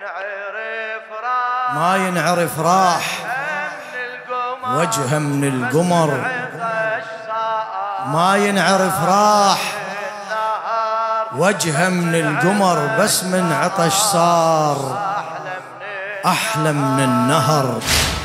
ما ينعرف راح وجهه من القمر، ما ينعرف راح وجهه من القمر، بس من عطش صار أحلى من النهر.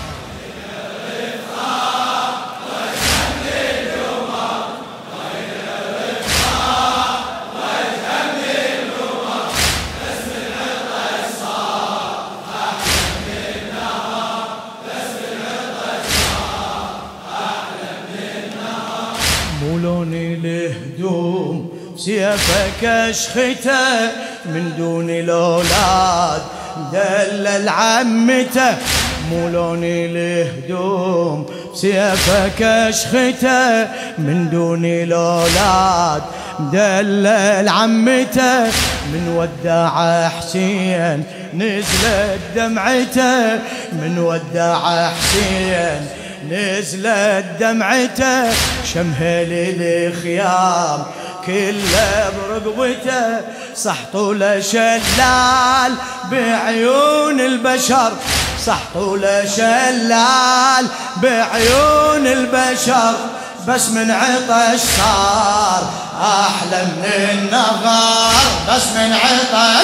مو لون الهدوم سيفك اشخته، من دون الأولاد دلل عمته. مو لون الهدوم سيفك اشخته، من دون الأولاد دلل عمته. من ودع حسين نزلت دمعته، من ودع حسين نزلت دمعته. شمهل الخيام كله برقبته، صح طول شلال بعيون البشر، صح طول شلال بعيون البشر، بس من عطش صار أحلى من النهار، بس من عطش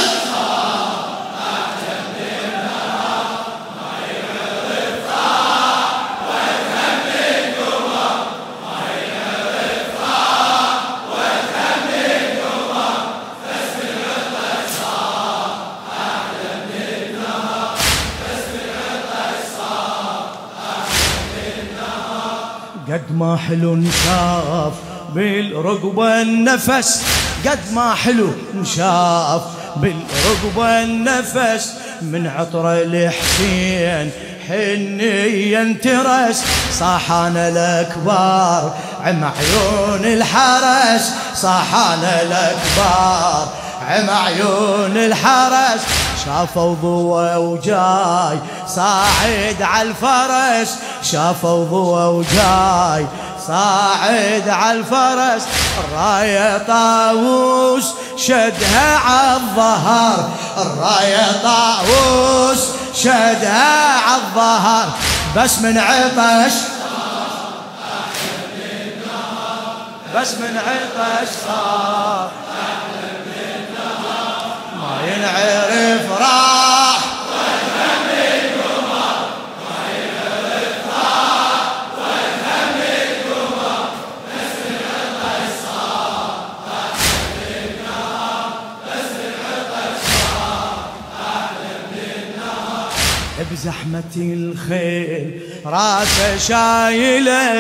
قد ما حلو نشاف بالرقبة النفس، قد ما حلو نشاف بالرقبة النفس. من عطر الحسين حني انترس، صاحان الأكبار عم عيون الحرس، صاحان الأكبار عم عيون الحرس. شافوا ضوء وجاي صاعد على الفرس، شافوا ضوء وجاي صاعد على الفرس. الراية طاووس شدها على الظهر، الراية طاووس شدها على الظهر، بس من عطش بس من عطش صار ما ينعرف راح وجهه من القمر، ما ينعرف راح وجهه من القمر، بس من عطش صار أحلى من النهار، بس من عطش صار أحلى من النهار. بزحمة الخيل راسه شايله،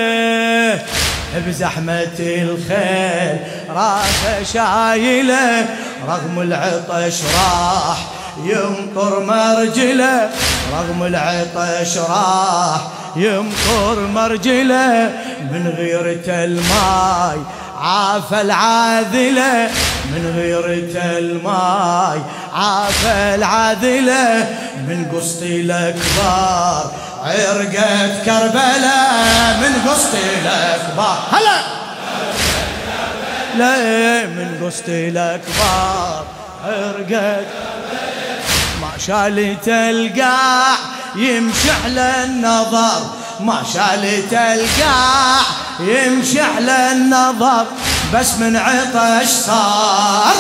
بزحمة الخيل راسه شايله. رغم العطش راح يمطر مرجله، رغم العطش راح يمطر مرجله. من غيرة الماي عافى العاذلة، من غيرة الماي عافى العاذلة. من قسط الأكبار عرقت كربلاء، من قسط الأكبار هلا لا، من قسط الأكبار عرقت ما شالت القاع يمشح للنظر، ما شالت القاع يمشح للنظر، بس من عطش صار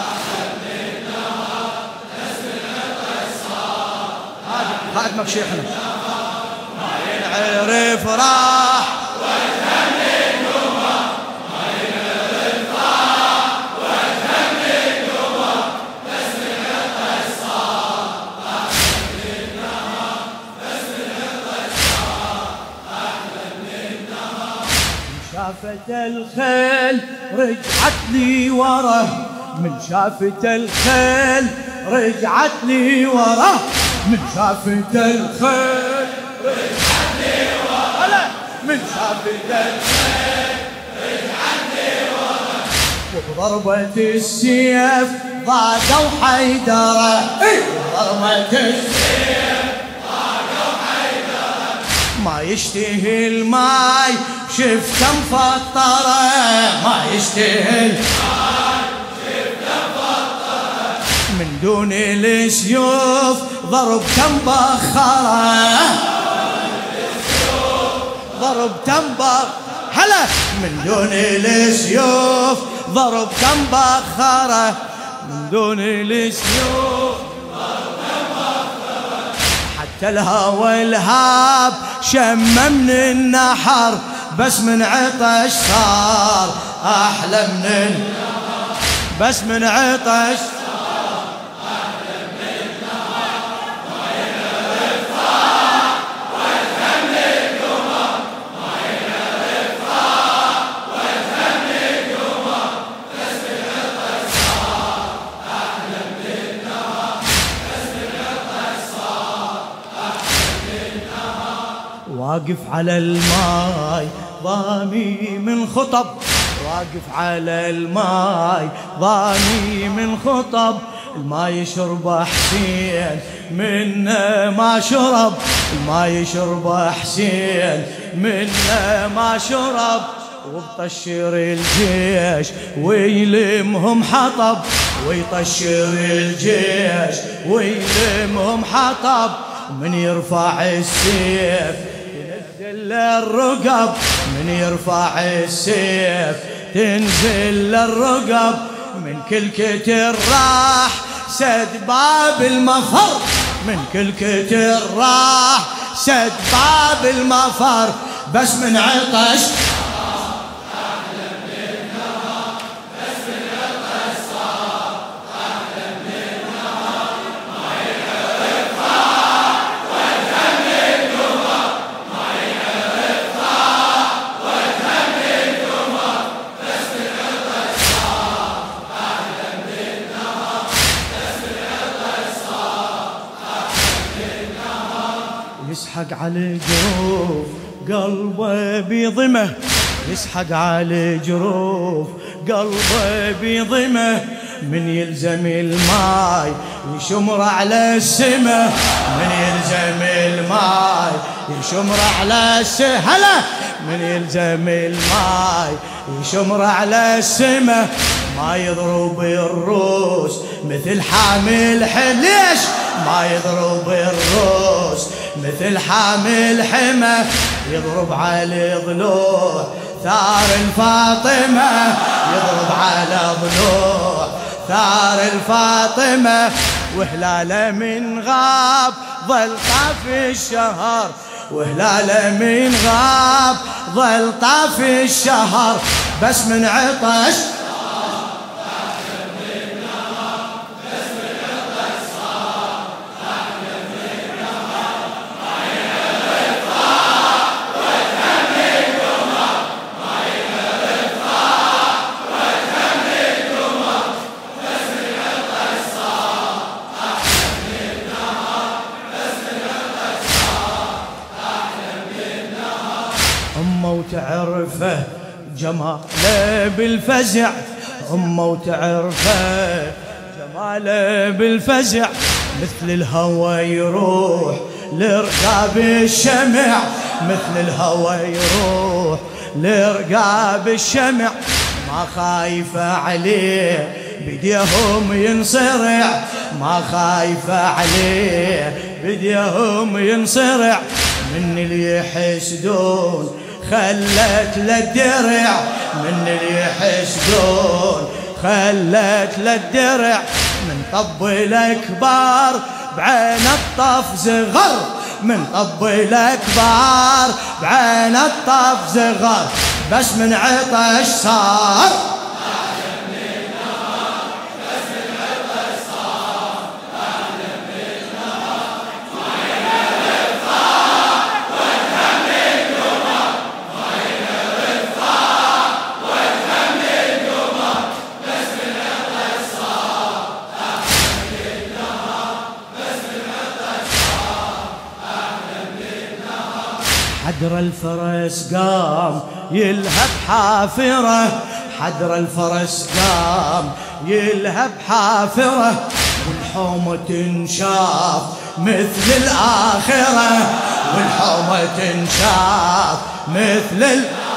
خادمك شيخنا ما ينعرف راح وجهه من القمر، ما ينعرف راح وجهه من القمر، بس من عطش صار أحلى من النهار، بس من عطش صار أحلى من النهار. من شافت الخيل رجعت لي ورا، من شافت الخيل رجعت لي ورا، من شافت الخيل رجعت لي ورا، من شافت الخيل رجعت لي ورا. وبضربة السيف ضاقوا حيدرة، وضربة السيف ضاقوا حيدرة. ما يشتهي الماي شفته مفطرة، ما يشتهي الماي شفته مفطرة. من دون السيوف ضربته مبخرة، ضربته هلا من دون السيوف ضربته مبخرة، من دون السيوف ضربته مبخرة، حتى الهوى الهاب شم من النحر، بس من عطش صار أحلى من النهر، بس من عطش صار أحلى من النهر، وين الرفاع والهم القمر، وين الرفاع والهم القمر، بس من عطش صار أحلى من النهر، بس من عطش صار أحلى من النهر. واقف على الماي ضامي من خطب، واقف على الماي ضامي من خطب، الماي يشرب حسين منه ما شرب، الماي يشرب حسين منه ما شرب، وبطشر الجيش ويلمهم حطب، ويطشر الجيش ويلمهم حطب، من يرفع السيف تنزل الرقب، من يرفع السيف تنزل الرقب، من كل كتر راح سد باب المفر، من كل كتر راح سد باب المفر، بس من عطش أحلى من النهر، بس من عطش صار أحلى من النهر، وين الرفاع والهم القمر، وين الرفاع والهم القمر، بس من عطش صار أحلى من النهر، بس من عطش صار أحلى من النهر. يسحق على الجروف قلبه بيضمه، يسحق على الجروف قلبه بيضمه، من يلزم الماي يشمر على السمه، من يلزم الماي يشمر على السمه، هلا من يلزم الماي يشمر على السمه، ما يضرب الروس مثل حامل ليش ما يضرب الروس مثل حامل حمى، يضرب على ضلوع ثار الفاطمة، يضرب على ضلوع ثار الفاطمة، وهلاله من غاب ظل طاف الشهر، وهلاله من غاب ظل طاف الشهر، بس من عطش أمه وتعرفه جماله بالفزع، أمه وتعرفه جماله بالفزع، مثل الهوى يروح لرقاب الشمع، مثل الهوى يروح لرقاب الشمع، ما خايفة عليه بديهم ينصرع، ما خايفة عليه بديهم ينصرع، من اللي يحسدون خلت للدرع، من اللي يحسدون خلت للدرع، من طب الأكبار بعين الطف زغر، من طب الأكبار بعين الطف زغر، بس من عطش صار حدر الفرس قام يلهب حافرة، حدر الفرس قام يلهب حافرة، والحومة تنشاف مثل الآخرة، والحومة تنشاف مثل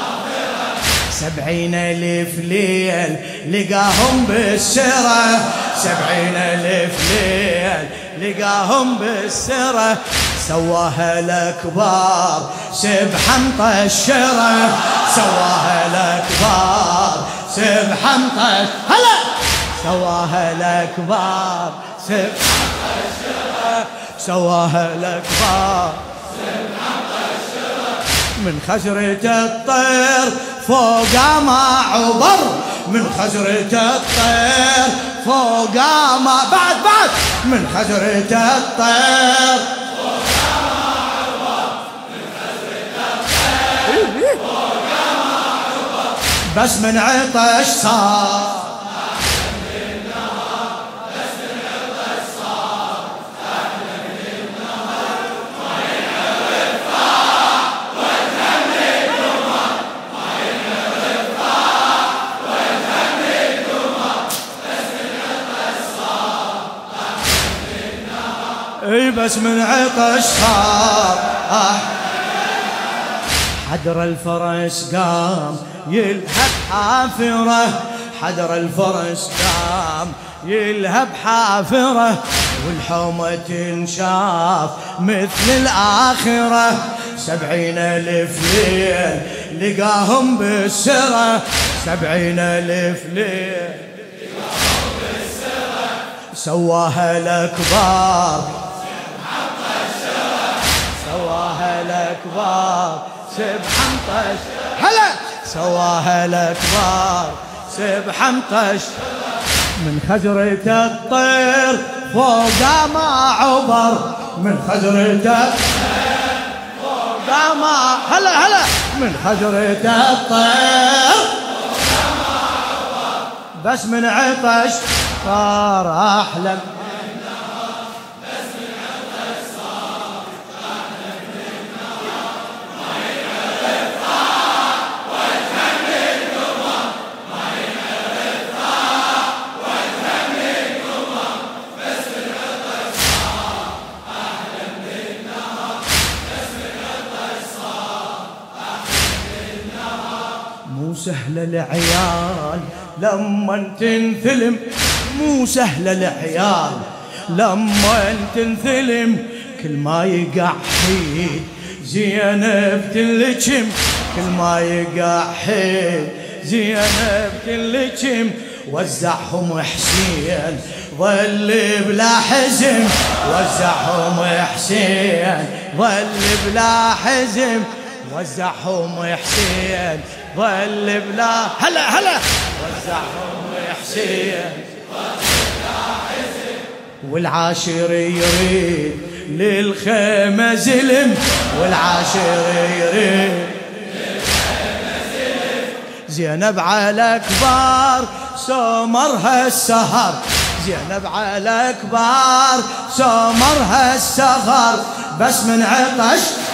الآخرة، 70,000 ليل لقاهم بالسرة، 70,000 ليل لقاهم بالسرة، سواها الأكبار سبحة مطشرة، سواها الأكبار سبحة مطشرة، هلا سواها الأكبار سبحة مطشرة، سواها الأكبار سبحة مطشرة، من خجرة الطير فوق ما عبر، من خجرة الطير فوق ما بعد من خجرة الطير فوق ما عبر، من خجرة الطير فوق ما عبر، بس من عطش صار أحلى من النهر، بس من عطش صار أحلى من النهر، ما ينعرف راح والهم القمر، ما ينعرف راح والهم القمر، بس من عطش صار أحلى من النهر، اي بس من عطش صار حدر الفرس قام يلهب حافرة، حدر الفرس قام يلهب حافرة، والحومة تنشاف مثل الآخرة، 70,000 ليل لقاهم بالسرة، 70,000 ليل لقاهم بالسرة، سواها الأكبار سواها الأكبار سبحة مطشرة، هلا سواها الأكبار سبحة مطشرة، من خجرة الطير فوق ما عبر، من خجرة الطير فوق ما هلا من خجرة الطير فوق ما عبر، بس من عطش صار أحلى. مو سهلة العيال لما تنثلم، مو سهلة العيال لما تنثلم، كل ما يقع حيد زينب تنلجم، كل ما يقع حيد زينب تنلجم، وزعهم حسين ظل بلا حزم، وزعهم حسين ظل بلا حزم، وزعهم حسين ظل بلا هلا وزعهم حسين ظل بلا حزم، والعاشر يريد للخيمة زلم، والعاشر يريد للخيمة زلم، زينب على كبار سمرها السهر، زينب على كبار سمرها السهر، بس من عطش